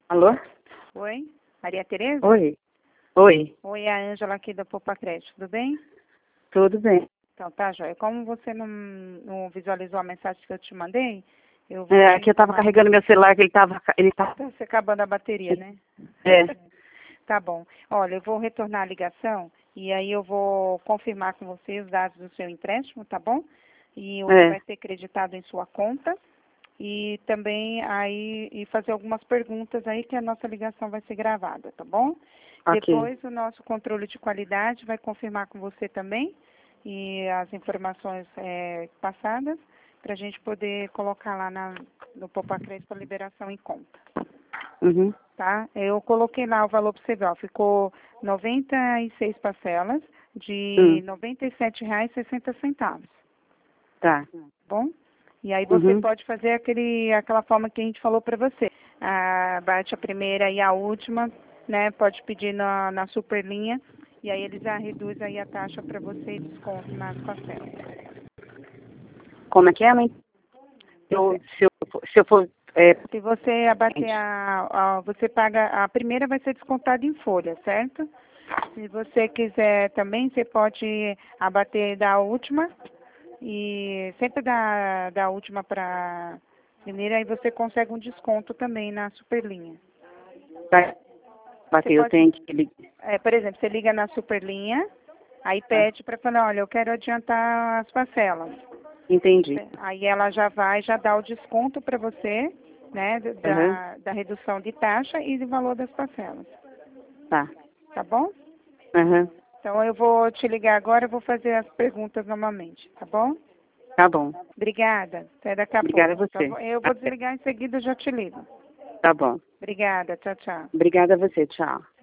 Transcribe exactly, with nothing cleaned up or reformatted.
Alô? Oi, Maria Tereza? Oi. Oi. Oi, é a Ângela aqui da Poupa Crédito, tudo bem? Tudo bem. Então, tá, joia. Como você não, não visualizou a mensagem que eu te mandei, eu vou É, te aqui eu tava informar. carregando meu celular, que ele tava... Ele tá... Tá se acabando a bateria, né? É. Tá bom. Olha, eu vou retornar a ligação e aí eu vou confirmar com você os dados do seu empréstimo, tá bom? E o que É. vai ser creditado em sua conta. E também aí e fazer algumas perguntas aí que a nossa ligação vai ser gravada, tá bom? Ok. Depois o nosso controle de qualidade vai confirmar com você também e as informações é, passadas para a gente poder colocar lá na, no Poupa Crédito a liberação em conta, Uhum. tá? Eu coloquei lá o valor para você ver, ó, ficou noventa e seis parcelas de Hum. noventa e sete reais e sessenta centavos, Tá. bom? E aí você Uhum. pode fazer aquele, aquela forma que a gente falou para você. Ah, bate a primeira e a última, né? Pode pedir na, na superlinha e aí eles já reduzem aí a taxa para você e desconto nas parcelas. Como é que é, mãe? Eu, Você, se, eu, for- se eu for... É... se você abater a, a... Você paga... A primeira vai ser descontada em folha, certo? Se você quiser também, você pode abater da última e sempre da, da última para primeira, aí você consegue um desconto também na superlinha. Tá. Você Bater, eu pode, tenho que... lig- é, por exemplo, você liga na superlinha, aí Tá. pede para falar, olha, eu quero adiantar as parcelas. Entendi. Aí ela já vai, já dá o desconto para você, né, Uhum. da, da redução de taxa e do valor das parcelas. Tá. Tá bom? Uhum. Então eu vou te ligar agora, eu vou fazer as perguntas novamente, tá bom? Tá bom. Obrigada. Até daqui a Obrigada a pouco. Tá você. bom? Eu vou desligar em seguida, eu já te ligo. Tá bom. Obrigada. Tchau, tchau. Obrigada a você. Tchau.